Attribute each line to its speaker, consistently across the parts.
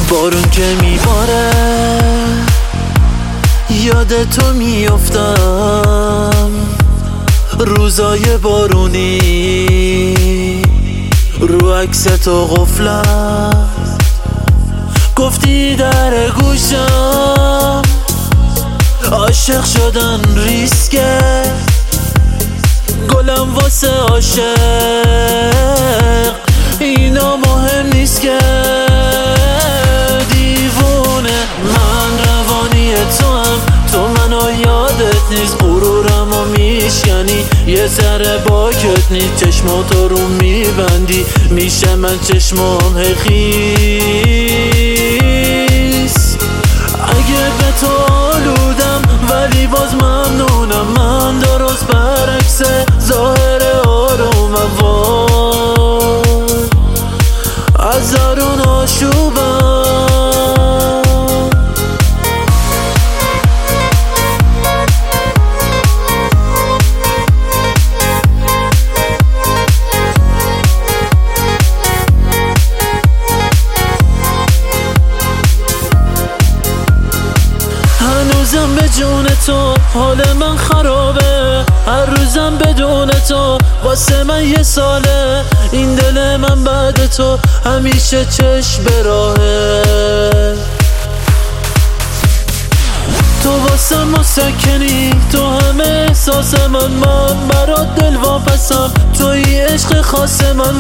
Speaker 1: بارون که میباره یاد تو میافتم، روزای بارونی رو عکس تو قفلم، گفتی در گوشم عاشق شدن ریسکه، گلم واسه عاشق اینا مهم نیست که. دیوونه من روانی تو هم، تو منو یادت نیست، غرورم و میشکنی، یه ذره باکت نیست، چشماتو رو میبندی میشه من چشمام خیس. اگه به تو آلودم ولی باز ممنونم، من درست برعکس ظاهر آرومم، وای از درون آشوبم. هنوزم به جون تو حال من خرابه، هر روزم بدون تو واسه من یه ساله، این دل من بعد تو همیشه چشم به راهه. تو واسه مسکنی، تو همه احساس من برات دل واپسم، توی عشق خاص من،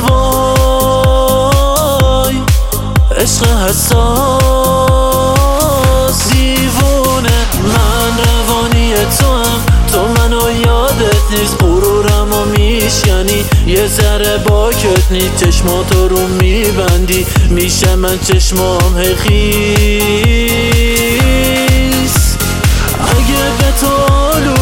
Speaker 1: وای عشق حساس. دیوونه من روانی تو هم، تو منو یادت نیست، غرورم و میشکنی، یه ذره باکت نیست، چشماتو رو میبندی میشه من چشمام خیس. اگه به تو